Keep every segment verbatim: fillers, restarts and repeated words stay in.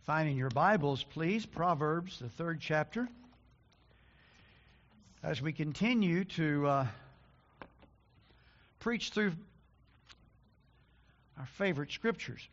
Find in your Bibles, please, Proverbs, the third chapter. As we continue to uh, preach through our favorite scriptures.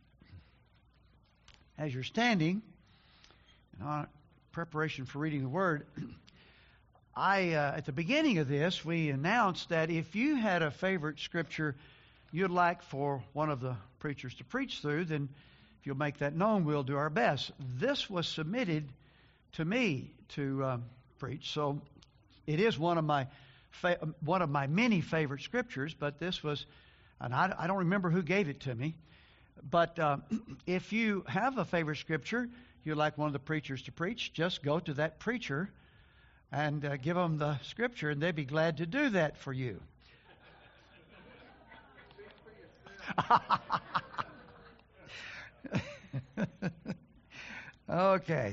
As you're standing, in preparation for reading the Word, I uh, at the beginning of this, we announced that if you had a favorite scripture you'd like for one of the preachers to preach through, then if you'll make that known, we'll do our best. This was submitted to me to um, preach, so it is one of my fa- one of my many favorite scriptures. But this was, and I, I don't remember who gave it to me. But uh, if you have a favorite scripture you'd like one of the preachers to preach, just go to that preacher and uh, give them the scripture, and they'd be glad to do that for you. Okay.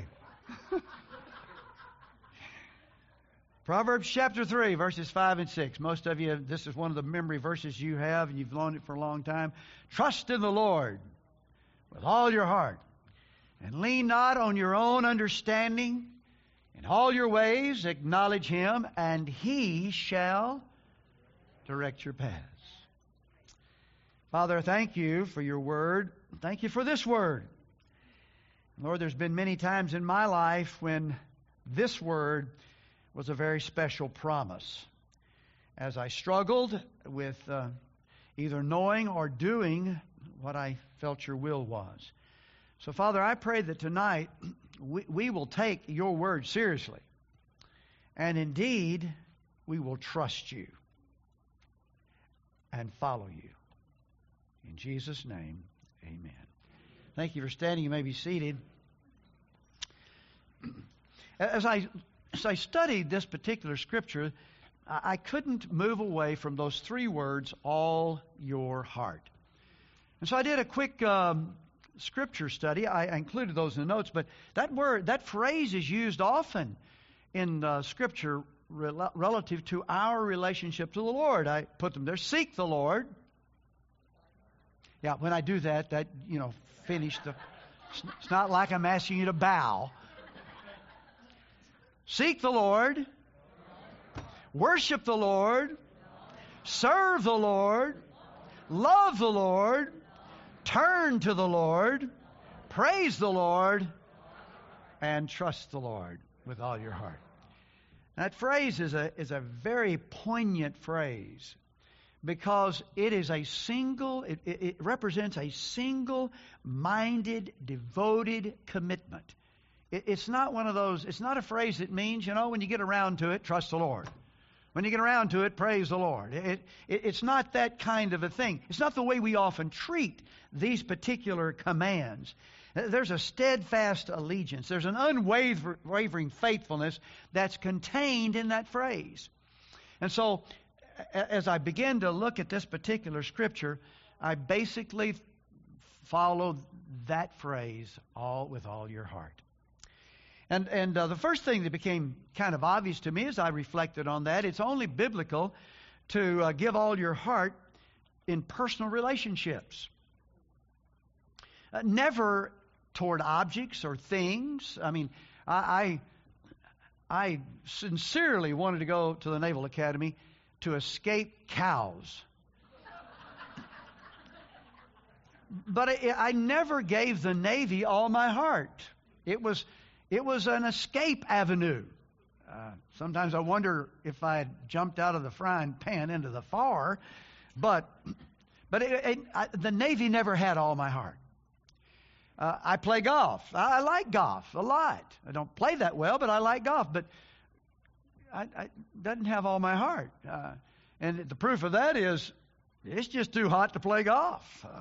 Proverbs chapter three, verses five and six. Most of you, this is one of the memory verses you have, and you've known it for a long time. Trust in the Lord with all your heart, and lean not on your own understanding. In all your ways acknowledge Him, and He shall direct your paths. Father, thank you for your word. Thank you for this word. Lord, there's been many times in my life when this word was a very special promise. As I struggled with uh, either knowing or doing what I felt your will was. So, Father, I pray that tonight we, we will take your word seriously. And indeed, we will trust you and follow you. In Jesus' name, amen. Thank you for standing. You may be seated. As I, as I studied this particular scripture, I couldn't move away from those three words, all your heart. And so I did a quick um, scripture study. I included those in the notes, but that word, that phrase is used often in uh, scripture rel- relative to our relationship to the Lord. I put them there. Seek the Lord. Yeah, when I do that, that, you know, finish the... It's not like I'm asking you to bow. Seek the Lord. Worship the Lord. Serve the Lord. Love the Lord. Turn to the Lord. Praise the Lord. And trust the Lord with all your heart. That phrase is a, is a very poignant phrase. Because it is a single, it, it, it represents a single-minded, devoted commitment. It, it's not one of those, it's not a phrase that means, you know, when you get around to it, trust the Lord. When you get around to it, praise the Lord. It, it, it's not that kind of a thing. It's not the way we often treat these particular commands. There's a steadfast allegiance. There's an unwavering faithfulness that's contained in that phrase. And so, as I began to look at this particular scripture, I basically followed that phrase, all with all your heart. And and uh, the first thing that became kind of obvious to me as I reflected on that, it's only biblical to uh, give all your heart in personal relationships. Uh, never toward objects or things. I mean, I, I, I sincerely wanted to go to the Naval Academy to escape cows. But I, I never gave the Navy all my heart. It was it was an escape avenue. Uh, sometimes I wonder if I had jumped out of the frying pan into the fire. But but it, it, I, the Navy never had all my heart. Uh, I play golf. I, I like golf a lot. I don't play that well, but I like golf. But I, I doesn't have all my heart. Uh, and the proof of that is it's just too hot to play golf. Uh,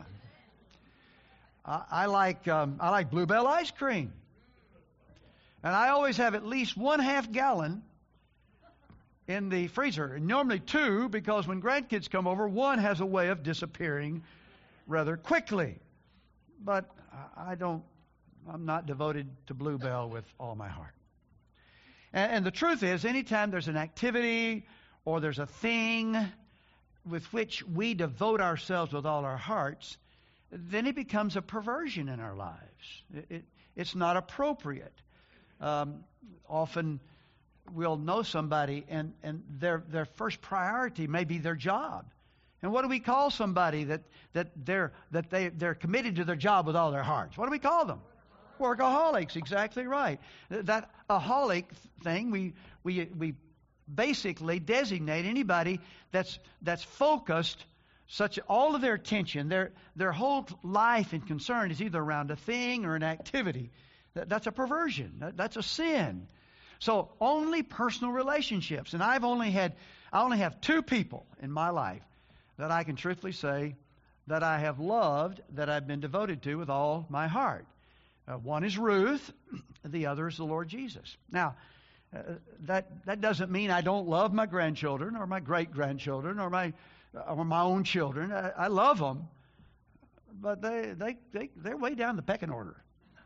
I, I like um, I like Bluebell ice cream. And I always have at least one half gallon in the freezer. And normally two, because when grandkids come over, one has a way of disappearing rather quickly. But I don't, I'm not devoted to Bluebell with all my heart. And, and the truth is, anytime there's an activity or there's a thing with which we devote ourselves with all our hearts, then it becomes a perversion in our lives. It, it, it's not appropriate. Um, often we'll know somebody and, and their their first priority may be their job. And what do we call somebody that, that they're that they, they're committed to their job with all their hearts? What do we call them? Workaholics, exactly right. That aholic thing, we we we basically designate anybody that's that's focused, such all of their attention, their their whole life and concern is either around a thing or an activity. That, that's a perversion. That, that's a sin. So only personal relationships, and I've only had I only have two people in my life that I can truthfully say that I have loved, that I've been devoted to with all my heart. Uh, one is Ruth, the other is the Lord Jesus. Now, uh, that that doesn't mean I don't love my grandchildren or my great-grandchildren or my or my own children. I, I love them, but they, they, they, they're way down the pecking order.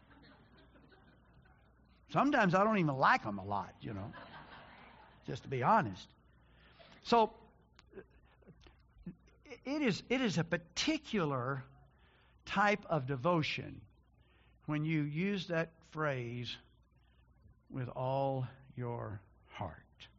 Sometimes I don't even like them a lot, you know, just to be honest. So it is it is a particular type of devotion when you use that phrase, with all your heart.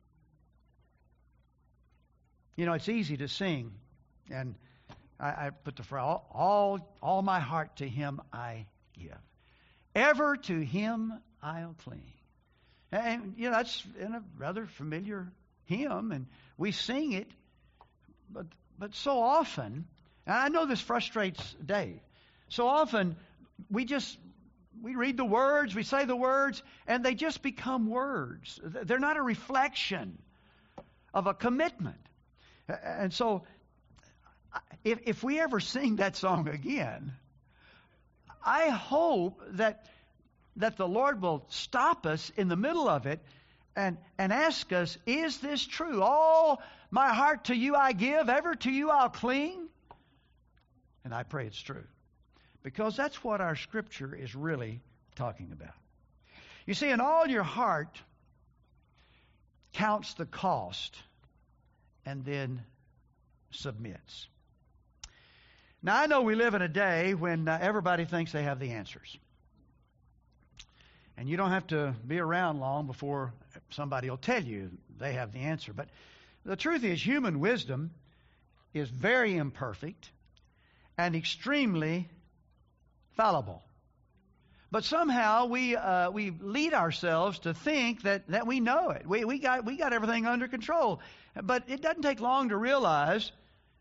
You know, it's easy to sing, and I, I put the phrase, all, all, all my heart to Him I give. Ever to Him I'll cling. And, you know, that's in a rather familiar hymn, and we sing it, but but so often, and I know this frustrates Dave, so often we just, we read the words, we say the words, and they just become words. They're not a reflection of a commitment. And so, if, if we ever sing that song again, I hope that that the Lord will stop us in the middle of it and, and ask us, is this true? All my heart to you I give, ever to you I'll cling. And I pray it's true. Because that's what our Scripture is really talking about. You see, in all your heart counts the cost and then submits. Now, I know we live in a day when uh, everybody thinks they have the answers. And you don't have to be around long before somebody will tell you they have the answer. But the truth is, human wisdom is very imperfect and extremely fallible. But somehow we uh, we lead ourselves to think that, that we know it. We we got we got everything under control. But it doesn't take long to realize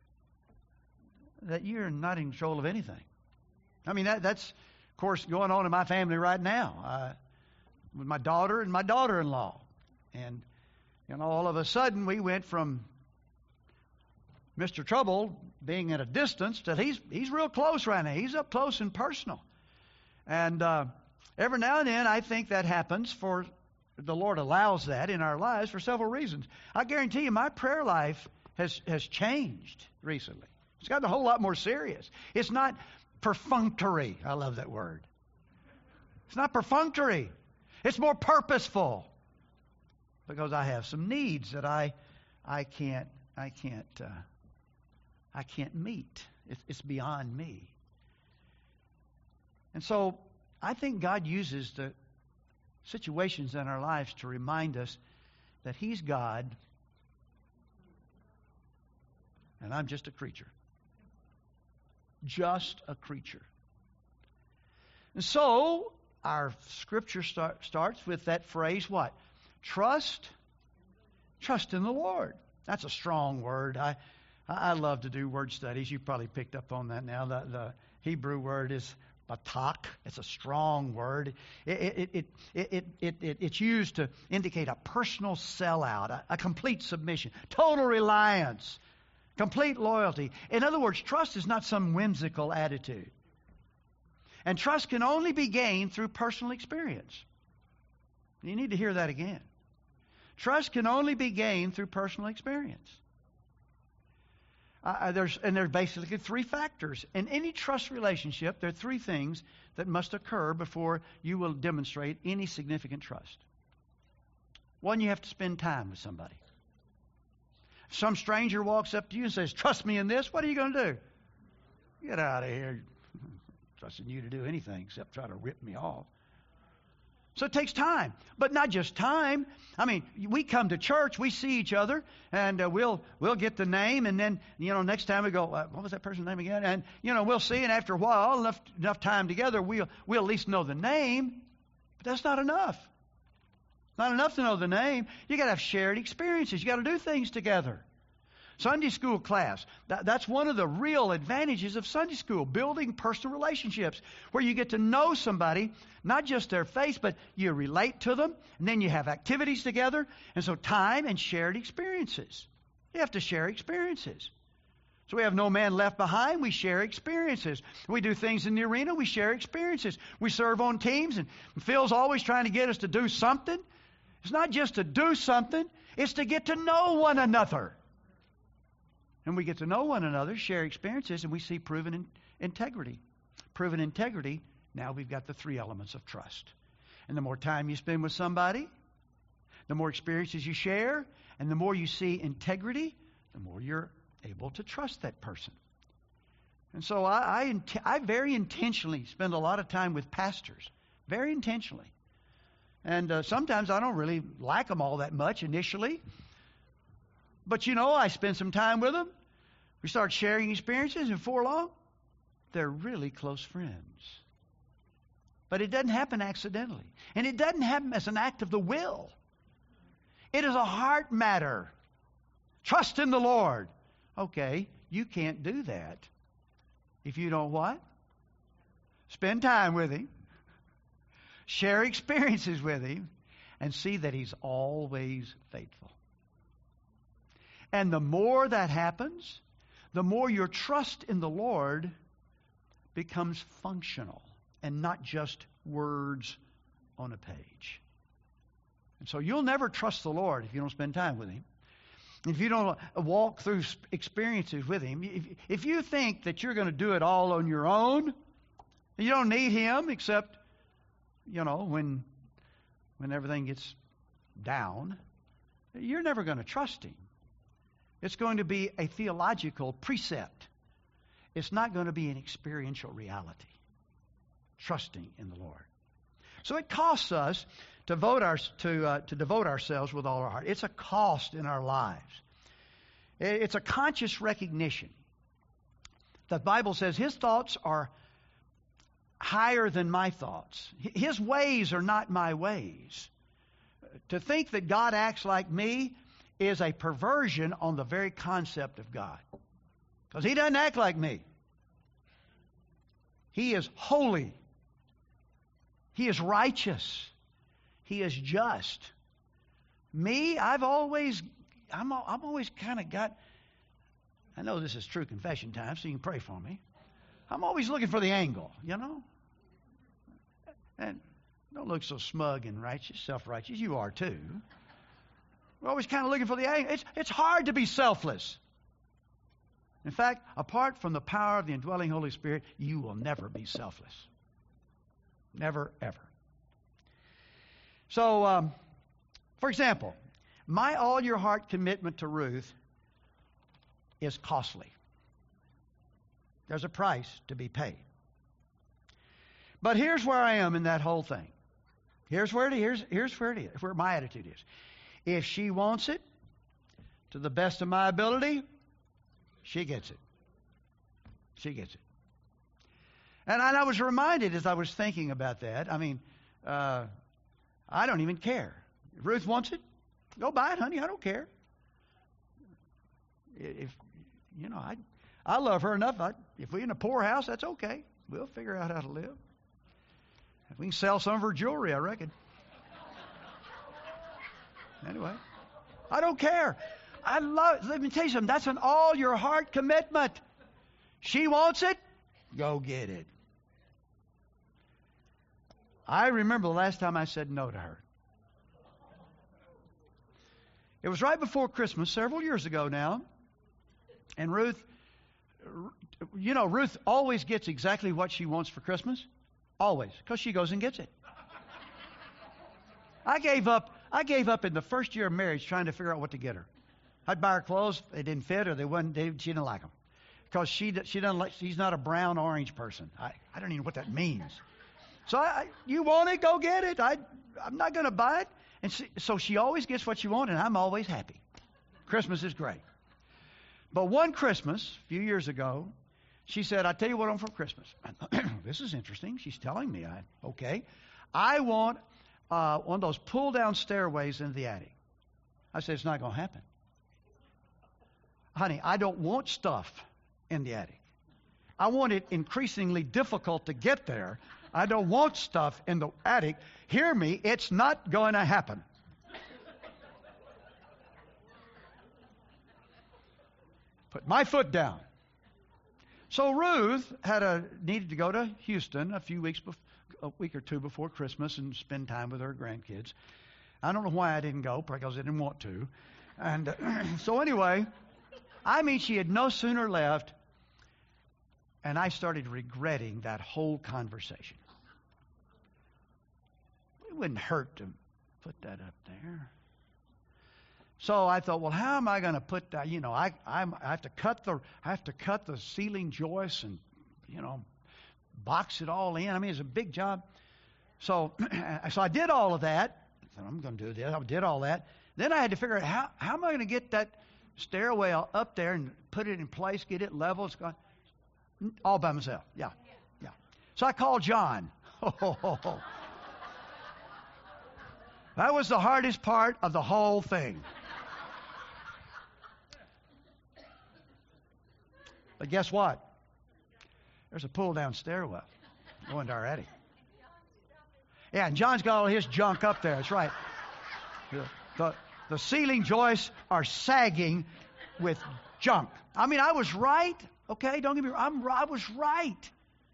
that you're not in control of anything. I mean, that that's, of course, going on in my family right now. Uh, with my daughter and my daughter-in-law. And, you know, all of a sudden we went from Mister Trouble being at a distance to he's he's real close right now. He's up close and personal. And uh, every now and then I think that happens for, the Lord allows that in our lives for several reasons. I guarantee you my prayer life has, has changed recently. It's gotten a whole lot more serious. It's not perfunctory. I love that word. It's not perfunctory. It's more purposeful, because I have some needs that I, I can't, I can't, uh, I can't meet. It's, it's beyond me. And so, I think God uses the situations in our lives to remind us that He's God, and I'm just a creature, just a creature. And so, our Scripture start, starts with that phrase, what? Trust, trust in the Lord. That's a strong word. I I love to do word studies. You've probably picked up on that now. The, the Hebrew word is batak. It's a strong word. It, it, it, it, it, it, it, it's used to indicate a personal sellout, a, a complete submission, total reliance, complete loyalty. In other words, trust is not some whimsical attitude. And trust can only be gained through personal experience. You need to hear that again. Trust can only be gained through personal experience. Uh, there's and there's basically three factors. In any trust relationship, there are three things that must occur before you will demonstrate any significant trust. One, you have to spend time with somebody. If some stranger walks up to you and says, "Trust me in this," what are you going to do? Get out of here. trusting you to do anything except try to rip me off. So it takes time, but not just time. I mean, we come to church, we see each other, and uh, we'll we'll get the name, and then, you know, next time we go, uh, what was that person's name again? And, you know, we'll see, and after a while, enough enough time together, we'll we'll at least know the name. But that's not enough. Not enough to know the name. You got to have shared experiences. You got to do things together. Sunday school class, that, that's one of the real advantages of Sunday school, building personal relationships where you get to know somebody, not just their face, but you relate to them, and then you have activities together, and so time and shared experiences. You have to share experiences. So we have no man left behind, we share experiences. We do things in the arena, we share experiences. We serve on teams, and Phil's always trying to get us to do something. It's not just to do something, it's to get to know one another. And we get to know one another, share experiences, and we see proven in- integrity. Proven integrity, now we've got the three elements of trust. And the more time you spend with somebody, the more experiences you share, and the more you see integrity, the more you're able to trust that person. And so I, I, int- I very intentionally spend a lot of time with pastors, very intentionally. And uh, sometimes I don't really like them all that much initially. But, you know, I spend some time with them. We start sharing experiences, and before long, they're really close friends. But it doesn't happen accidentally. And it doesn't happen as an act of the will. It is a heart matter. Trust in the Lord. Okay, you can't do that if you don't what? Spend time with Him. Share experiences with Him. And see that He's always faithful. And the more that happens, the more your trust in the Lord becomes functional and not just words on a page. And so you'll never trust the Lord if you don't spend time with Him. If you don't walk through experiences with Him. If, if you think that you're going to do it all on your own, you don't need Him except, you know, when, when everything gets down, you're never going to trust Him. It's going to be a theological precept. It's not going to be an experiential reality. Trusting in the Lord. So it costs us to vote our, to uh, to devote ourselves with all our heart. It's a cost in our lives. It's a conscious recognition. The Bible says His thoughts are higher than my thoughts. His ways are not my ways. To think that God acts like me is a perversion on the very concept of God. Because He doesn't act like me. He is holy. He is righteous. He is just. Me, I've always, I'm, I'm always kind of got, I know this is true confession time, so you can pray for me. I'm always looking for the angle, you know. And don't look so smug and righteous, self-righteous. You are too. We're always kind of looking for the angle. It's, it's hard to be selfless. In fact, apart from the power of the indwelling Holy Spirit, you will never be selfless. Never, ever. So, um, for example, my all-your-heart commitment to Ruth is costly. There's a price to be paid. But here's where I am in that whole thing. Here's where it is. Here's, here's where it is, where my attitude is. If she wants it, to the best of my ability, she gets it. She gets it. And I, I was reminded as I was thinking about that, I mean, uh, I don't even care. If Ruth wants it, go buy it, honey. I don't care. If, you know, I I love her enough. I, if we're in a poor house, that's okay. We'll figure out how to live. If we can sell some of her jewelry, I reckon. Anyway, I don't care. I love, let me tell you something. That's an all-your-heart commitment. She wants it, go get it. I remember the last time I said no to her. It was right before Christmas, several years ago now. And Ruth, you know, Ruth always gets exactly what she wants for Christmas. Always. Because she goes and gets it. I gave up. I gave up in the first year of marriage trying to figure out what to get her. I'd buy her clothes. They didn't fit or they wasn't, they, she didn't like them. because she she doesn't like, she's not a brown orange person. I, I don't even know what that means. So I, I, you want it, go get it. I I'm not going to buy it. And she, so she always gets what she wants, and I'm always happy. Christmas is great. But one Christmas, a few years ago, she said, "I tell you what I want for Christmas." This is interesting. She's telling me, I okay, I want uh, one of those pull down stairways into the attic. I said, "It's not going to happen, honey. I don't want stuff in the attic. I want it increasingly difficult to get there. I don't want stuff in the attic. Hear me, it's not going to happen." Put my foot down. So Ruth had a needed to go to Houston a few weeks, bef- a week or two before Christmas and spend time with her grandkids. I don't know why I didn't go, because I didn't want to. And uh, so anyway, I mean, she had no sooner left, and I started regretting that whole conversation. It wouldn't hurt to put that up there. So I thought, well, how am I going to put that? You know, I I'm, I have to cut the I have to cut the ceiling joists and, you know, box it all in. I mean, it's a big job. So so I did all of that. I thought, I'm going to do this. I did all that. Then I had to figure out how how am I going to get that stairway up there and put it in place, get it level. It's gone all by myself. Yeah, yeah. So I called John. That was the hardest part of the whole thing. But guess what? There's a pull-down stairwell going to our attic. Yeah, and John's got all his junk up there. That's right. The, the, the ceiling joists are sagging with junk. I mean, I was right. Okay, don't get me wrong. I'm, I was right.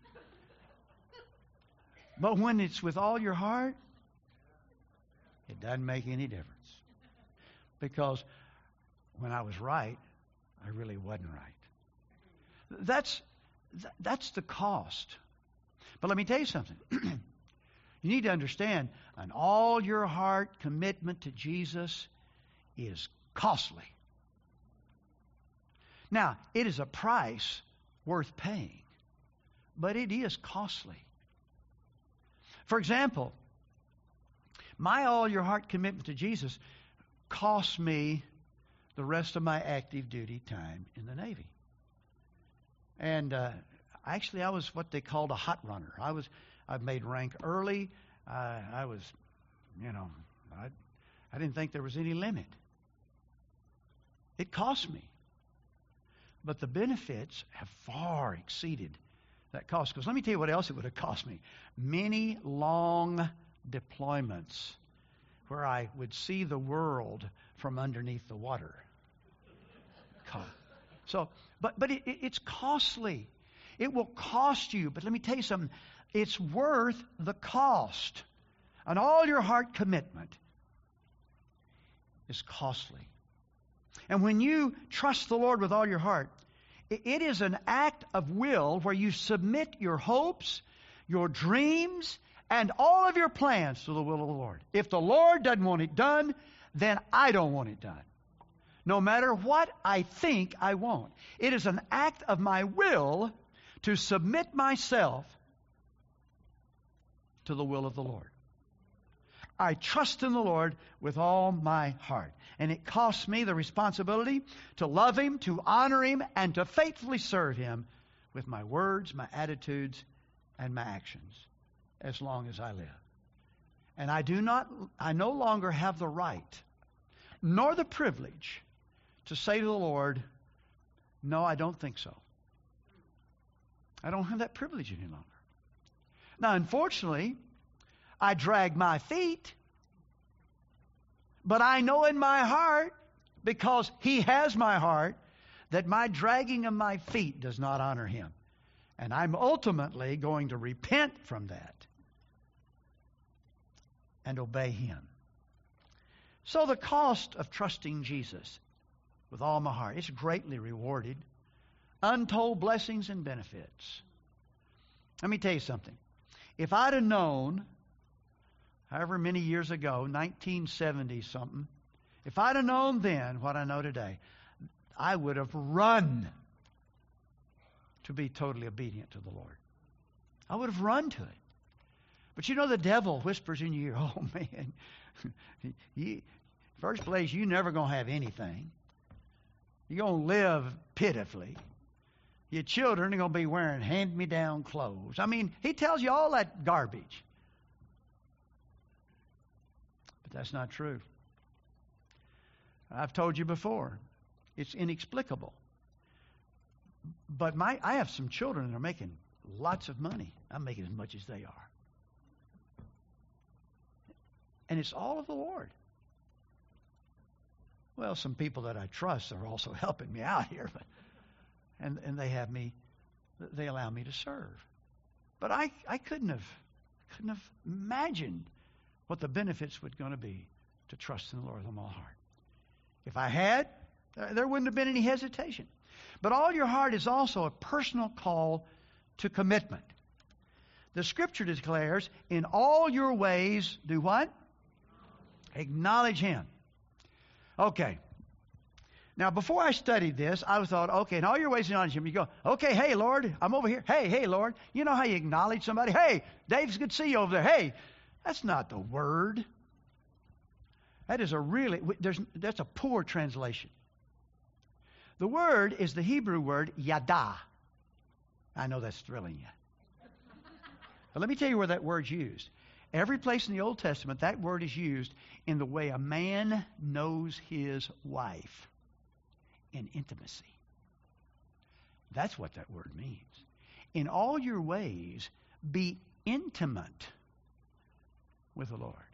But when it's with all your heart, it doesn't make any difference. Because when I was right, I really wasn't right. That's that's the cost. But let me tell you something. You need to understand, an all your heart commitment to Jesus is costly. Now, it is a price worth paying, but it is costly. For example, my all your heart commitment to Jesus cost me the rest of my active duty time in the Navy. And uh, actually, I was what they called a hot runner. I was, I made rank early. Uh, I was, you know, I, I didn't think there was any limit. It cost me, but the benefits have far exceeded that cost. Because let me tell you what else it would have cost me: many long deployments where I would see the world from underneath the water. So, but but it, it, it's costly. It will cost you. But let me tell you something. It's worth the cost. An all your heart commitment is costly. And when you trust the Lord with all your heart, it, it is an act of will where you submit your hopes, your dreams, and all of your plans to the will of the Lord. If the Lord doesn't want it done, then I don't want it done. No matter what I think I want. It is an act of my will to submit myself to the will of the Lord. I trust in the Lord with all my heart. And it costs me the responsibility to love Him, to honor Him, and to faithfully serve Him with my words, my attitudes, and my actions as long as I live. And I do not, I no longer have the right, nor the privilege, to say to the Lord, no, I don't think so. I don't have that privilege any longer. Now, unfortunately, I drag my feet, but I know in my heart, because He has my heart, that my dragging of my feet does not honor Him. And I'm ultimately going to repent from that and obey Him. So the cost of trusting Jesus with all my heart, it's greatly rewarded. Untold blessings and benefits. Let me tell you something. If I'd have known, however many years ago, nineteen seventy something, if I'd have known then what I know today, I would have run to be totally obedient to the Lord. I would have run to it. But you know, the devil whispers in your ear, oh man, you, first place, you're never going to have anything. You're going to live pitifully. Your children are going to be wearing hand-me-down clothes. I mean, he tells you all that garbage. But that's not true. I've told you before, it's inexplicable. But my, I have some children that are making lots of money. I'm making as much as they are. And it's all of the Lord. Well, some people that I trust are also helping me out here, but and and they have me, they allow me to serve. But I, I couldn't have couldn't have imagined what the benefits were going to be to trust in the Lord with all my heart. If I had, there wouldn't have been any hesitation. But all your heart is also a personal call to commitment. The Scripture declares, in all your ways, do what? Acknowledge Him. Okay. Now, before I studied this, I thought, okay, in all your ways acknowledge Him. You go, okay, hey, Lord, I'm over here. Hey, hey, Lord. You know how you acknowledge somebody? Hey, Dave's good to see you over there. Hey, that's not the word. That is a really, there's, that's a poor translation. The word is the Hebrew word yada. I know that's thrilling you. But let me tell you where that word's used. Every place in the Old Testament, that word is used in the way a man knows his wife, in intimacy. That's what that word means. In all your ways, be intimate with the Lord.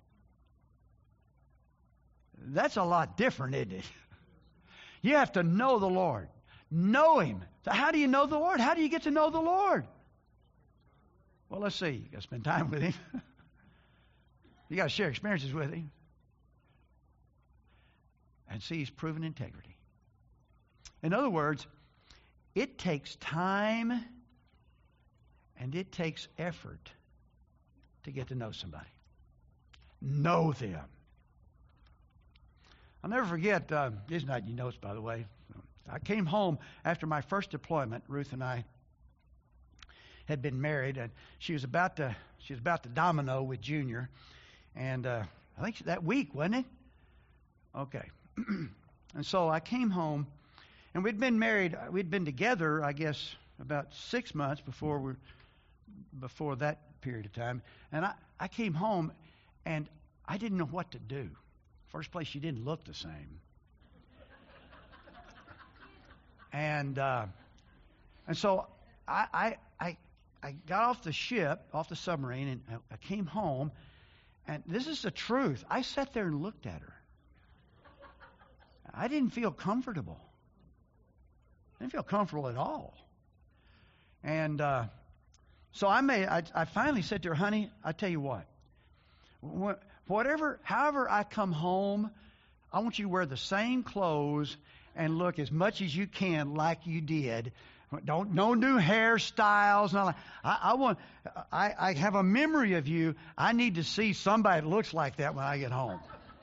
That's a lot different, isn't it? You have to know the Lord. Know Him. So how do you know the Lord? How do you get to know the Lord? Well, let's see. You got to spend time with Him. You got to share experiences with Him. And see His proven integrity. In other words, it takes time and it takes effort to get to know somebody. Know them. I'll never forget, uh, these are not your notes, by the way. I came home after my first deployment. Ruth and I had been married, and she was about to she was about to domino with Junior, and uh, I think that week, wasn't it? Okay, and so I came home, and we'd been married. We'd been together, I guess, about six months before we before that period of time, and I, I came home, and I didn't know what to do. First place, she didn't look the same. And uh, and so I, I I I got off the ship, off the submarine, and I, I came home. And this is the truth. I sat there and looked at her. I didn't feel comfortable. I didn't feel comfortable at all. And uh, so I made. I, I finally said to her, "Honey, I tell you what. Whatever, however I come home, I want you to wear the same clothes and look as much as you can like you did. Don't no new hairstyles. No, I, I want. I, I have a memory of you. I need to see somebody that looks like that when I get home."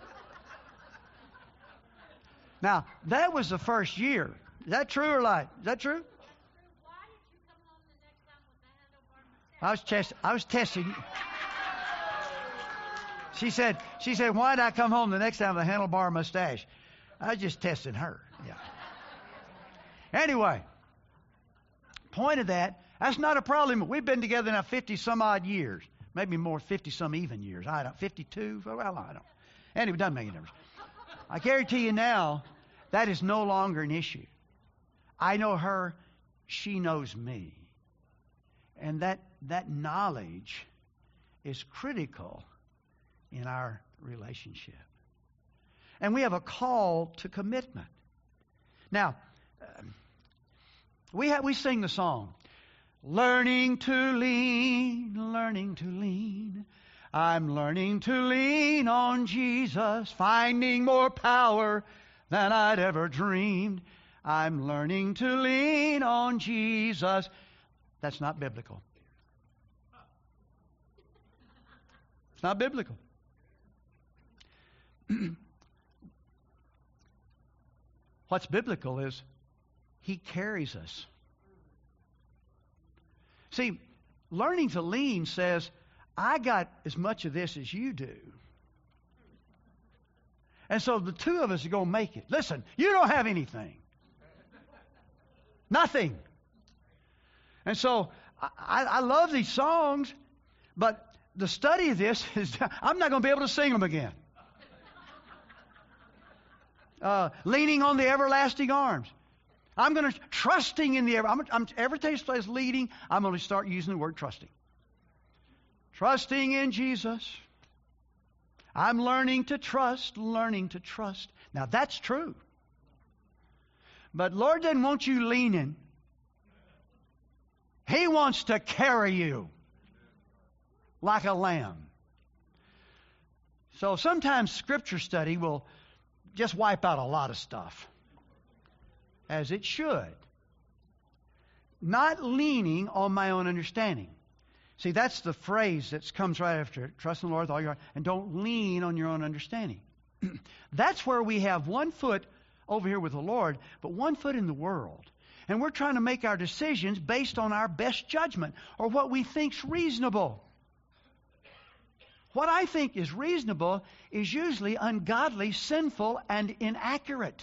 Now that was the first year. Is that true or lie? Is that true? I was test. I was testing. She said, she said, why did I come home the next time with a handlebar mustache? I was just testing her. Yeah. Anyway, point of that, that's not a problem. We've been together now fifty some odd years. Maybe more, fifty some even years. I don't, fifty-two, well, I don't. Anyway, it doesn't make any difference. I guarantee you now, that is no longer an issue. I know her, she knows me. And that, that knowledge is critical in our relationship. And we have a call to commitment. Now, uh, we have, we sing the song, learning to lean, learning to lean. I'm learning to lean on Jesus, finding more power than I'd ever dreamed. I'm learning to lean on Jesus. That's not biblical. It's not biblical. What's biblical is He carries us. See, learning to lean says, I got as much of this as you do. And so the two of us are going to make it. Listen, you don't have anything. Nothing. And so I, I love these songs, but the study of this is, I'm not going to be able to sing them again. Uh, leaning on the everlasting arms. I'm going to, trusting in the, I'm, I'm, every time it says leading, I'm going to start using the word trusting. Trusting in Jesus. I'm learning to trust, learning to trust. Now that's true. But Lord doesn't want you leaning. He wants to carry you like a lamb. So sometimes Scripture study will just wipe out a lot of stuff, as it should. Not leaning on my own understanding. See, that's the phrase that comes right after it. Trust in the Lord with all your heart, and don't lean on your own understanding. That's where we have one foot over here with the Lord, but one foot in the world. And we're trying to make our decisions based on our best judgment or what we think's reasonable. What I think is reasonable is usually ungodly, sinful, and inaccurate.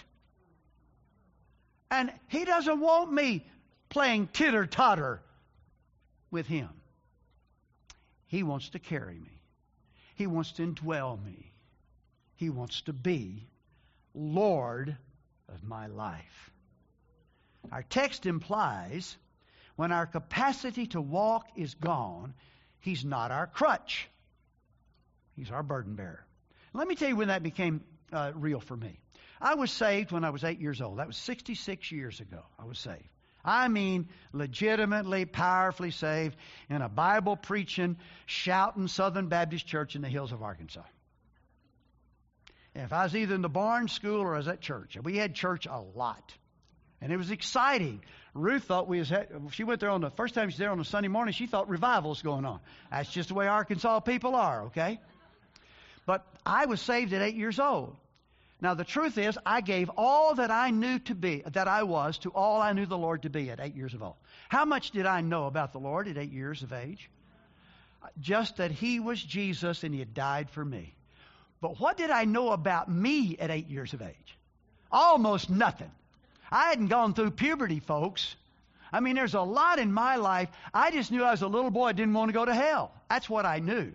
And He doesn't want me playing titter-totter with Him. He wants to carry me. He wants to indwell me. He wants to be Lord of my life. Our text implies when our capacity to walk is gone, He's not our crutch. He's our burden bearer. Let me tell you when that became uh, real for me. I was saved when I was eight years old. That was sixty-six years ago. I was saved. I mean, legitimately, powerfully saved in a Bible-preaching, shouting Southern Baptist church in the hills of Arkansas. And if I was either in the barn school or I was at church, we had church a lot. And it was exciting. Ruth thought we was, she went there on the first time she was there on a Sunday morning, she thought revival was going on. That's just the way Arkansas people are, okay? But I was saved at eight years old. Now, the truth is, I gave all that I knew to be, that I was, to all I knew the Lord to be at eight years of old. How much did I know about the Lord at eight years of age? Just that He was Jesus and He had died for me. But what did I know about me at eight years of age? Almost nothing. I hadn't gone through puberty, folks. I mean, there's a lot in my life. I just knew I was a little boy, I didn't want to go to hell. That's what I knew.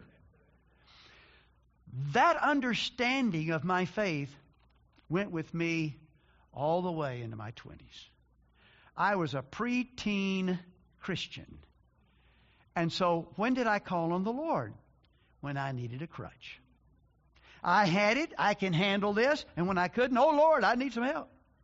That understanding of my faith went with me all the way into my twenties. I was a preteen Christian. And so when did I call on the Lord? When I needed a crutch. I had it, I can handle this, and when I couldn't, oh Lord, I need some help.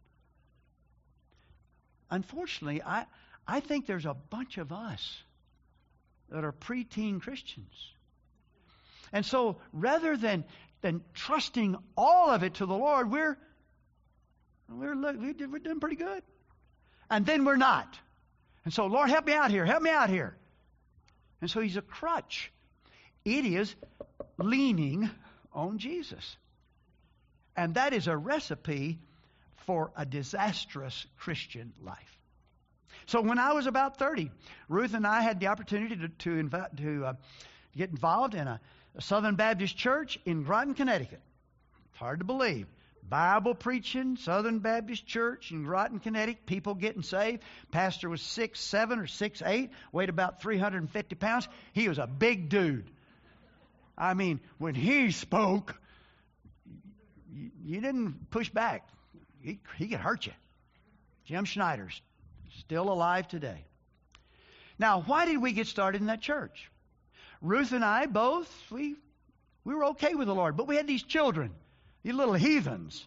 Unfortunately, I, I think there's a bunch of us that are preteen Christians. And so rather than, than trusting all of it to the Lord, we're, we're, we're doing pretty good. And then we're not. And so, Lord, help me out here, help me out here. And so He's a crutch. It is leaning on Jesus. And that is a recipe for a disastrous Christian life. So when I was about thirty, Ruth and I had the opportunity to, to, inv- to uh, get involved in a, a Southern Baptist church in Groton, Connecticut. It's hard to believe. Bible preaching, Southern Baptist church in Groton, Connecticut. People getting saved. Pastor was six seven or six eight, weighed about three hundred fifty pounds. He was a big dude. I mean, when he spoke, you, you didn't push back. He, he could hurt you. Jim Schneider's still alive today. Now, why did we get started in that church? Ruth and I both, we we were okay with the Lord, but we had these children, these little heathens.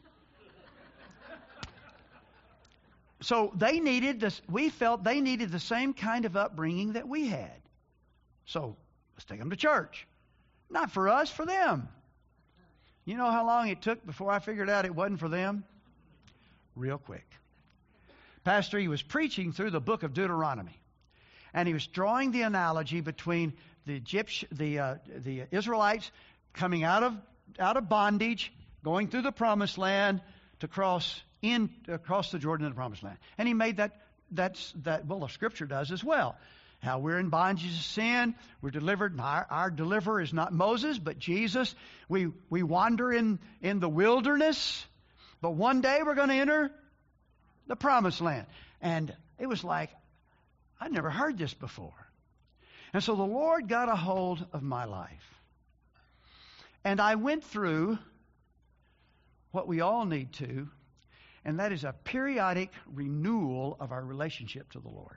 So they needed this, we felt they needed the same kind of upbringing that we had. So let's take them to church. Not for us, for them. You know how long it took before I figured out it wasn't for them? Real quick. Pastor, he was preaching through the book of Deuteronomy. And he was drawing the analogy between the Egypt, the uh, the Israelites coming out of out of bondage, going through the promised land to cross in across the Jordan in the promised land. And he made that that's that well the scripture does as well. how we're in bondage to sin. We're delivered. And our, our deliverer is not Moses, but Jesus. We, we wander in, in the wilderness. But one day we're going to enter the promised land. And it was like, I'd never heard this before. And so the Lord got a hold of my life. And I went through what we all need to, and that is a periodic renewal of our relationship to the Lord.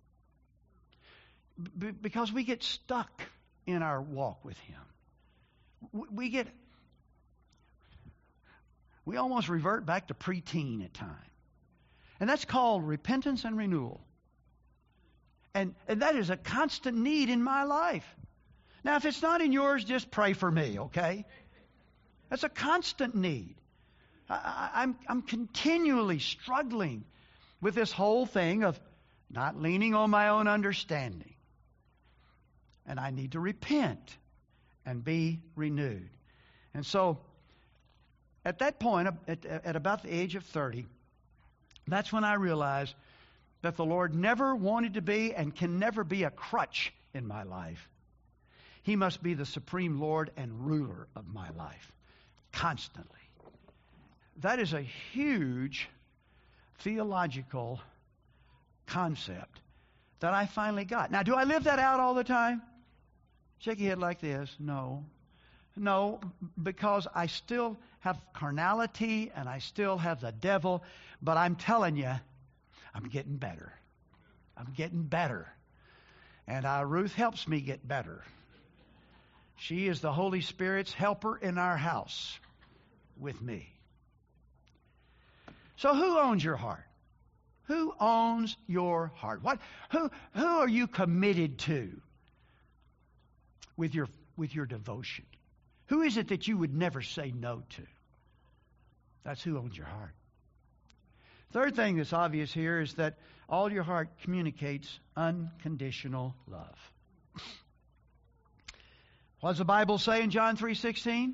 B- because we get stuck in our walk with Him. We get, we almost revert back to preteen at times. And that's called repentance and renewal. And, and that is a constant need in my life. Now, if it's not in yours, just pray for me, okay? That's a constant need. I, I, I'm, I'm continually struggling with this whole thing of not leaning on my own understanding. And I need to repent and be renewed. And so, at that point, at, at about the age of thirty, that's when I realized that the Lord never wanted to be and can never be a crutch in my life. He must be the supreme Lord and ruler of my life, constantly. That is a huge theological concept that I finally got. Now, do I live that out all the time? Shake your head like this. No. No, because I still have carnality and I still have the devil, but I'm telling you, I'm getting better. I'm getting better. And uh, Ruth helps me get better. She is the Holy Spirit's helper in our house with me. So who owns your heart? Who owns your heart? What? Who, who are you committed to with your, with your devotion? Who is it that you would never say no to? That's who owns your heart. Third thing that's obvious here is that all your heart communicates unconditional love. What does the Bible say in John three sixteen?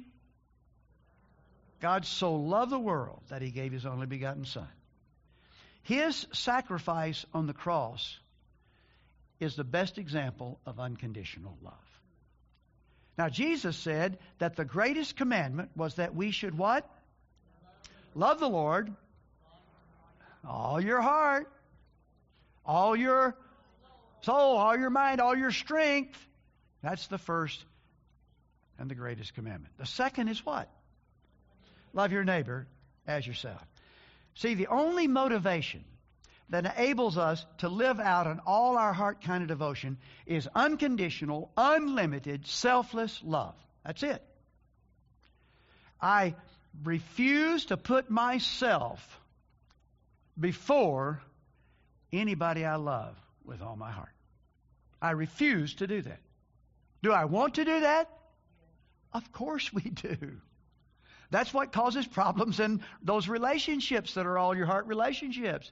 God so loved the world that He gave His only begotten Son. His sacrifice on the cross is the best example of unconditional love. Now, Jesus said that the greatest commandment was that we should what? Love the Lord. All your heart, all your soul, all your mind, all your strength. That's the first and the greatest commandment. The second is what? Love your neighbor as yourself. See, the only motivation that enables us to live out an all our heart kind of devotion is unconditional, unlimited, selfless love. That's it. I refuse to put myself before anybody I love with all my heart. I refuse to do that. Do I want to do that? Of course we do. That's what causes problems in those relationships that are all your heart relationships.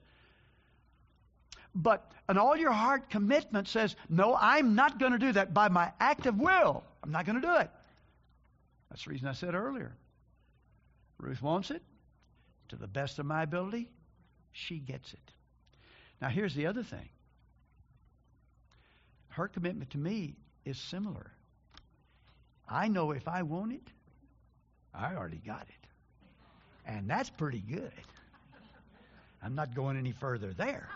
But an all your heart commitment says, no, I'm not going to do that by my act of will. I'm not going to do it. That's the reason I said earlier. Ruth wants it. To the best of my ability, she gets it. Now, here's the other thing. Her commitment to me is similar. I know if I want it, I already got it. And that's pretty good. I'm not going any further there.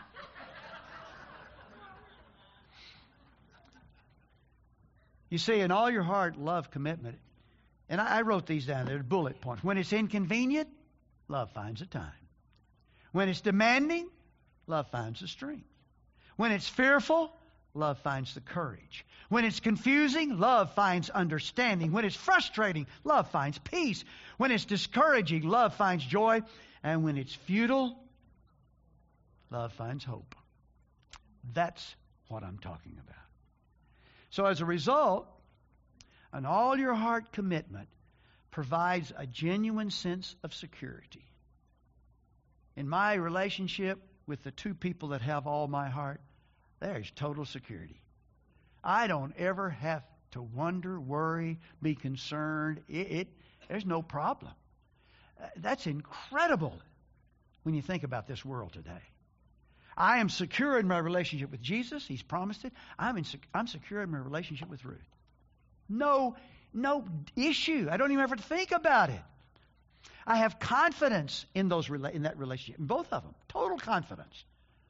You see, in all your heart, love, commitment. And I, I wrote these down. They're bullet points. When it's inconvenient, love finds a time. When it's demanding, love finds the strength. When it's fearful, love finds the courage. When it's confusing, love finds understanding. When it's frustrating, love finds peace. When it's discouraging, love finds joy. And when it's futile, love finds hope. That's what I'm talking about. So as a result, an all-your-heart commitment provides a genuine sense of security. In my relationship with the two people that have all my heart, there's total security. I don't ever have to wonder, worry, be concerned. It, it, there's no problem. That's incredible when you think about this world today. I am secure in my relationship with Jesus. He's promised it. I'm, in, I'm secure in my relationship with Ruth. No, no issue. I don't even have to think about it. I have confidence in those in that relationship, in both of them. Total confidence.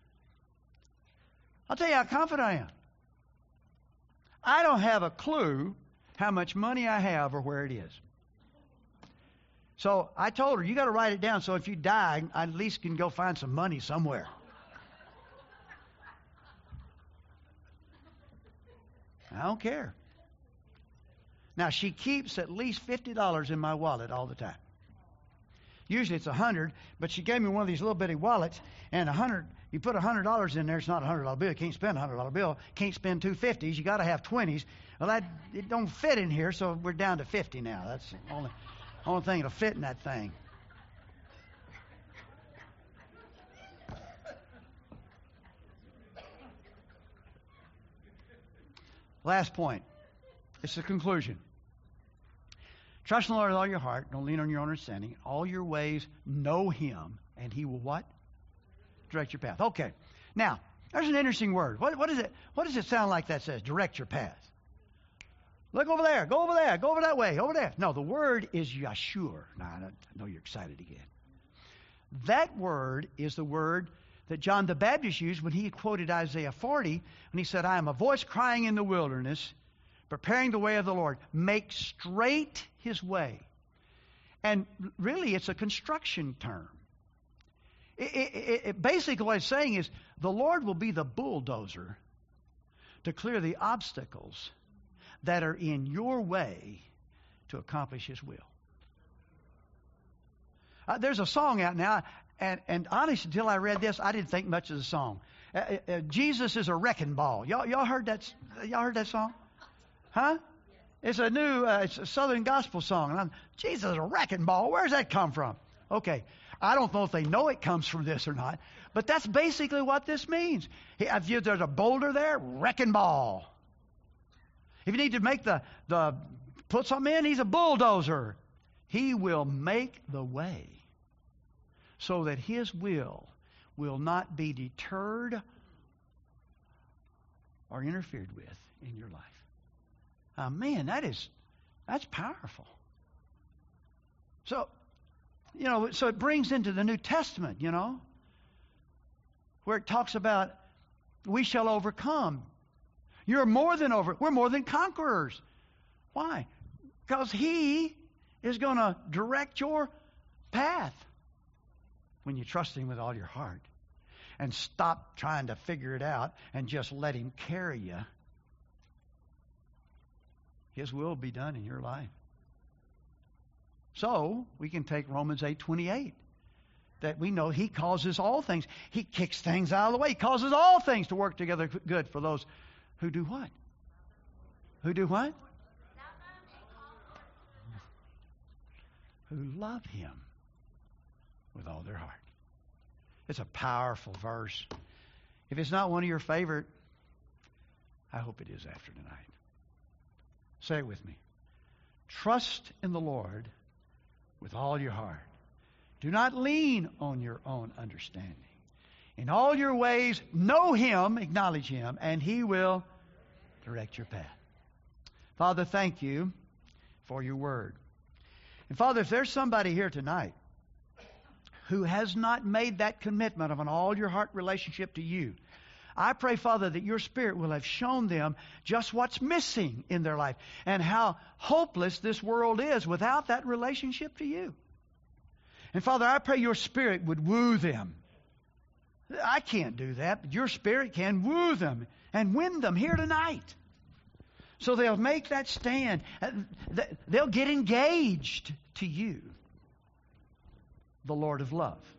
I'll tell you how confident I am. I don't have a clue how much money I have or where it is. So I told her, you got to write it down so if you die, I at least can go find some money somewhere. I don't care. Now, she keeps at least fifty dollars in my wallet all the time. Usually it's a hundred, but she gave me one of these little bitty wallets, and a hundred. You put a hundred dollars in there, it's not a hundred dollar bill. You can't spend a hundred dollar bill. Can't spend two fifties. You got to have twenties. Well, that it don't fit in here, so we're down to fifty now. That's the only only thing that'll fit in that thing. Last point. It's the conclusion. Trust in the Lord with all your heart. Don't lean on your own understanding. All your ways, know Him, and He will what? Direct your path. Okay. Now, there's an interesting word. What, what is it? What does it sound like that says? Direct your path. Look over there. Go over there. Go over that way. Over there. No, the word is Yashur. Now, I know you're excited again. That word is the word that John the Baptist used when he quoted Isaiah forty, when he said, I am a voice crying in the wilderness, preparing the way of the Lord. Make straight His way. And really, it's a construction term. It, it, it, basically, what it's saying is the Lord will be the bulldozer to clear the obstacles that are in your way to accomplish His will. Uh, there's a song out now, and, and honestly, until I read this, I didn't think much of the song. Uh, uh, Jesus is a wrecking ball. Y'all, y'all heard that? Y'all heard that song? Huh? It's a new, uh, it's a Southern gospel song. And I'm, Jesus is a wrecking ball. Where's that come from? Okay. I don't know if they know it comes from this or not, but that's basically what this means. If you, there's a boulder there, wrecking ball. If you need to make the, the, put something in, He's a bulldozer. He will make the way so that His will will not be deterred or interfered with in your life. Oh, man, that is, that's powerful. So, you know, so it brings into the New Testament, you know, where it talks about we shall overcome. You're more than over, we're more than conquerors. Why? Because He is going to direct your path when you trust Him with all your heart and stop trying to figure it out and just let Him carry you. His will be done in your life. So, we can take Romans eight twenty-eight. That we know He causes all things. He kicks things out of the way. He causes all things to work together good for those who do what? Who do what? Who love Him with all their heart. It's a powerful verse. If it's not one of your favorite, I hope it is after tonight. Say it with me. Trust in the Lord with all your heart. Do not lean on your own understanding. In all your ways, know Him, acknowledge Him, and He will direct your path. Father, thank You for Your word. And Father, if there's somebody here tonight who has not made that commitment of an all-your-heart relationship to You, I pray, Father, that Your Spirit will have shown them just what's missing in their life and how hopeless this world is without that relationship to You. And Father, I pray Your Spirit would woo them. I can't do that, but Your Spirit can woo them and win them here tonight. So they'll make that stand. They'll get engaged to You, the Lord of love.